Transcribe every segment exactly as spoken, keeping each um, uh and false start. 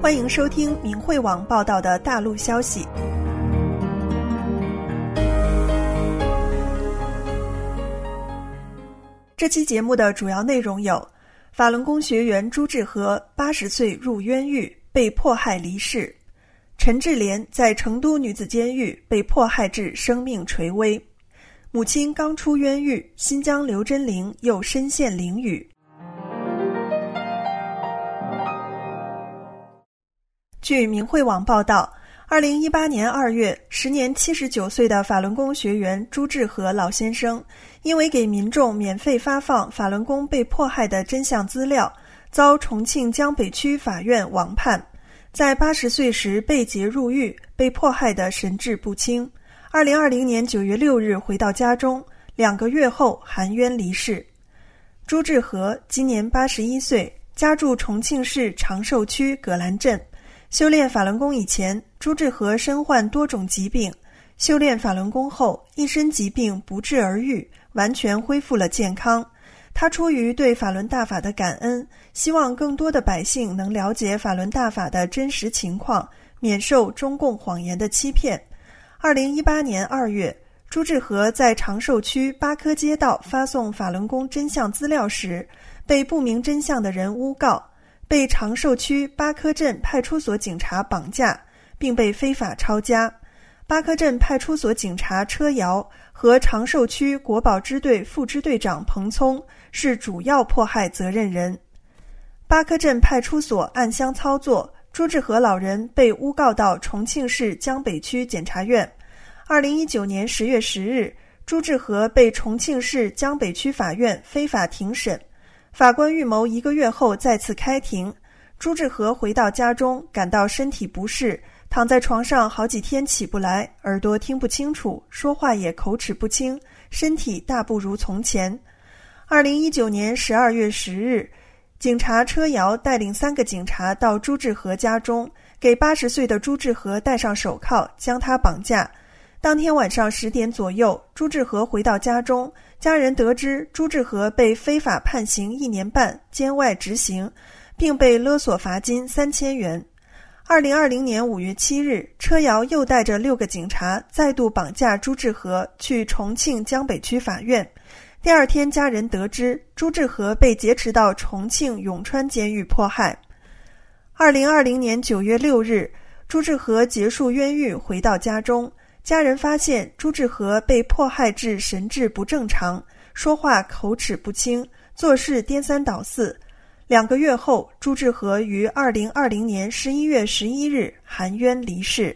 欢迎收听明慧网报道的大陆消息。这期节目的主要内容有：法轮功学员朱志和八十岁入冤狱被迫害离世；陈志莲在成都女子监狱被迫害致生命垂危；母亲刚出冤狱，新疆刘真玲又深陷囹圄。据明慧网报道，二零一八年二月，时年七十九岁的法轮功学员朱志和老先生，因为给民众免费发放法轮功被迫害的真相资料，遭重庆江北区法院网判，在八十岁时被劫入狱，被迫害的神志不清。二零二零年九月六日回到家中，两个月后含冤离世。朱志和今年八十一岁，家住重庆市长寿区葛兰镇。修炼法轮功以前，朱志和身患多种疾病，修炼法轮功后，一身疾病不治而愈，完全恢复了健康。他出于对法轮大法的感恩，希望更多的百姓能了解法轮大法的真实情况，免受中共谎言的欺骗。二零一八年二月，朱志和在长寿区八棵街道发送法轮功真相资料时，被不明真相的人诬告，被长寿区八棵镇派出所警察绑架，并被非法抄家。八棵镇派出所警察车瑶和长寿区国保支队副支队长彭聪是主要迫害责任人。八棵镇派出所暗箱操作，朱志和老人被诬告到重庆市江北区检察院。二零一九年十月十日，朱志和被重庆市江北区法院非法庭审。法官预谋一个月后再次开庭，朱志和回到家中，感到身体不适，躺在床上好几天起不来，耳朵听不清楚，说话也口齿不清，身体大不如从前。二零一九年十二月十日，警察车瑶带领三个警察到朱志和家中，给八十岁的朱志和戴上手铐，将他绑架。当天晚上十点左右，朱志和回到家中，家人得知朱志和被非法判刑一年半，监外执行，并被勒索罚金三千元。二零二零年五月七日，车瑶又带着六个警察再度绑架朱志和，去重庆江北区法院。第二天，家人得知朱志和被劫持到重庆永川监狱迫害。二零二零年九月六日，朱志和结束冤狱回到家中。家人发现朱志和被迫害致神志不正常，说话口齿不清，做事颠三倒四。两个月后，朱志和于二零二零年十一月十一日含冤离世。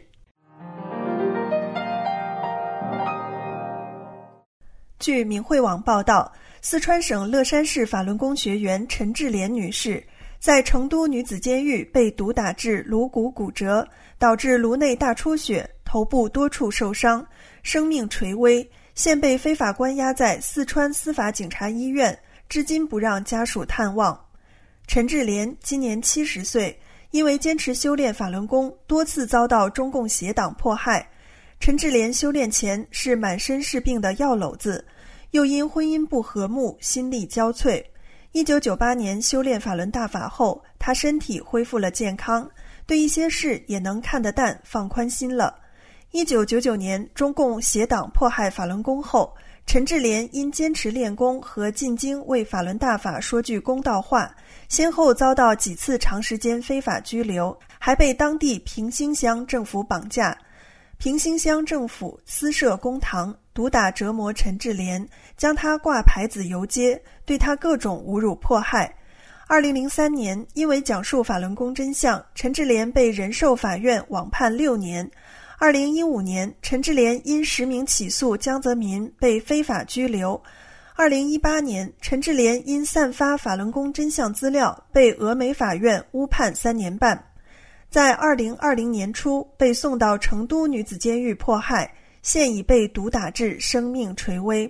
据明慧网报道，四川省乐山市法轮功学员陈志莲女士在成都女子监狱被毒打致颅骨骨折，导致颅内大出血，头部多处受伤，生命垂危，现被非法关押在四川司法警察医院，至今不让家属探望。陈志莲今年七十岁，因为坚持修炼法轮功，多次遭到中共邪党迫害。陈志莲修炼前是满身是病的药篓子，又因婚姻不和睦，心力交瘁。一九九八年修炼法轮大法后，他身体恢复了健康，对一些事也能看得淡，放宽心了。一九九九年中共邪党迫害法轮功后，陈志莲因坚持练功和进京为法轮大法说句公道话，先后遭到几次长时间非法拘留，还被当地平兴乡政府绑架。平兴乡政府私设公堂，毒打折磨陈志莲，将他挂牌子游街，对他各种侮辱迫害。二零零三年，因为讲述法轮功真相，陈志莲被人寿法院网判六年。二零一五年，陈志莲因实名起诉江泽民被非法拘留。二零一八年，陈志莲因散发法轮功真相资料被峨眉法院误判三年半。在二零二零年初被送到成都女子监狱迫害，现已被毒打致生命垂危。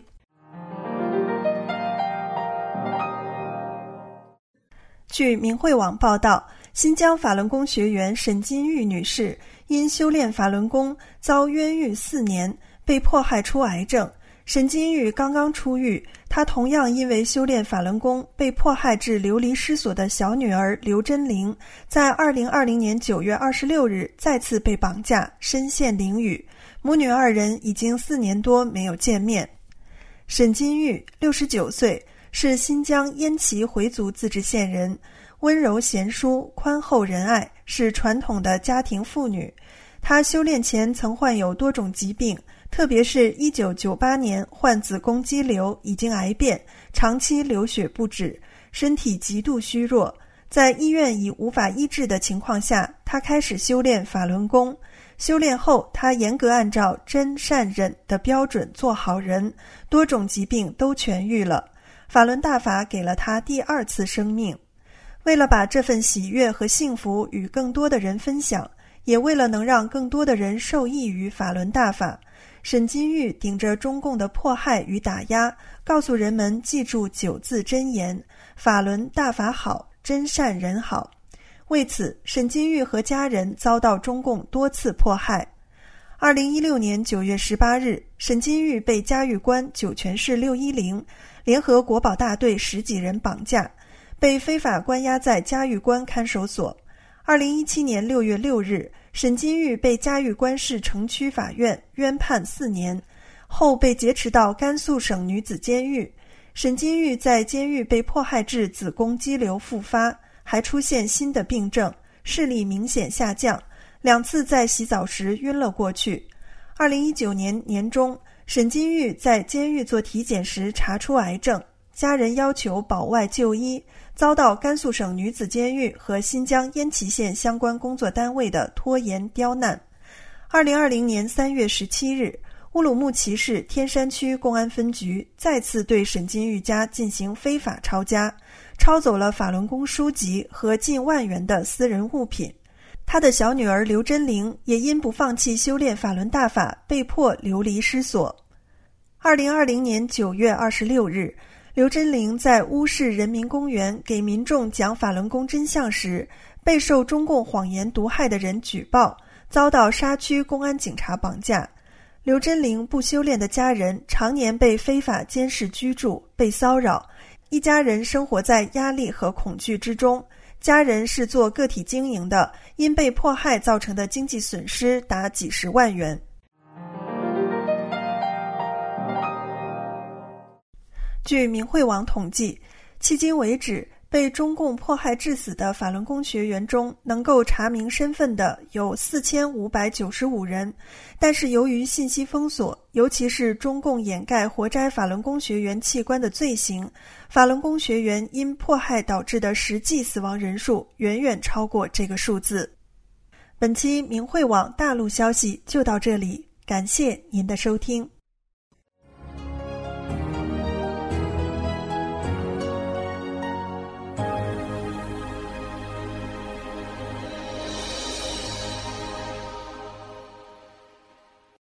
据明慧网报道，新疆法轮功学员沈金玉女士因修炼法轮功遭冤狱四年，被迫害出癌症， 沈金玉刚刚出狱，他同样因为修炼法轮功被迫害至流离失所的小女儿刘真玲，在二零二零年九月二十六日再次被绑架，身陷囹圄。母女二人已经四年多没有见面。沈金玉六十九岁，是新疆烟耆回族自治县人，温柔贤淑，宽厚仁爱，是传统的家庭妇女。她修炼前曾患有多种疾病，特别是一九九八年患子宫肌瘤，已经癌变，长期流血不止，身体极度虚弱。在医院已无法医治的情况下，她开始修炼法轮功。修炼后，她严格按照真善忍的标准做好人，多种疾病都痊愈了。法轮大法给了她第二次生命。为了把这份喜悦和幸福与更多的人分享，也为了能让更多的人受益于法轮大法，沈金玉顶着中共的迫害与打压，告诉人们记住九字真言：法轮大法好，真善人好。为此，沈金玉和家人遭到中共多次迫害。二零一六年九月十八日，沈金玉被嘉峪关酒泉市六一零联合国保大队十几人绑架，被非法关押在嘉峪关看守所。二零一七年六月六日，沈金玉被嘉峪关市城区法院冤判四年，后被劫持到甘肃省女子监狱。沈金玉在监狱被迫害致子宫肌瘤复发，还出现新的病症，视力明显下降，两次在洗澡时晕了过去。二零一九年年中，沈金玉在监狱做体检时查出癌症，家人要求保外就医，遭到甘肃省女子监狱和新疆烟耆县相关工作单位的拖延刁难。二零二零年三月十七日，乌鲁木齐市天山区公安分局再次对沈金玉家进行非法抄家，抄走了法轮功书籍和近万元的私人物品。他的小女儿刘真玲也因不放弃修炼法轮大法，被迫流离失所。二零二零年九月二十六日，刘真玲在乌市人民公园给民众讲法轮功真相时，备受中共谎言毒害的人举报，遭到沙区公安警察绑架。刘真玲不修炼的家人常年被非法监视居住，被骚扰，一家人生活在压力和恐惧之中。家人是做个体经营的，因被迫害造成的经济损失达几十万元。据明慧网统计，迄今为止，被中共迫害致死的法轮功学员中，能够查明身份的有四千五百九十五人，但是由于信息封锁，尤其是中共掩盖活摘法轮功学员器官的罪行，法轮功学员因迫害导致的实际死亡人数远远超过这个数字。本期明慧网大陆消息就到这里，感谢您的收听。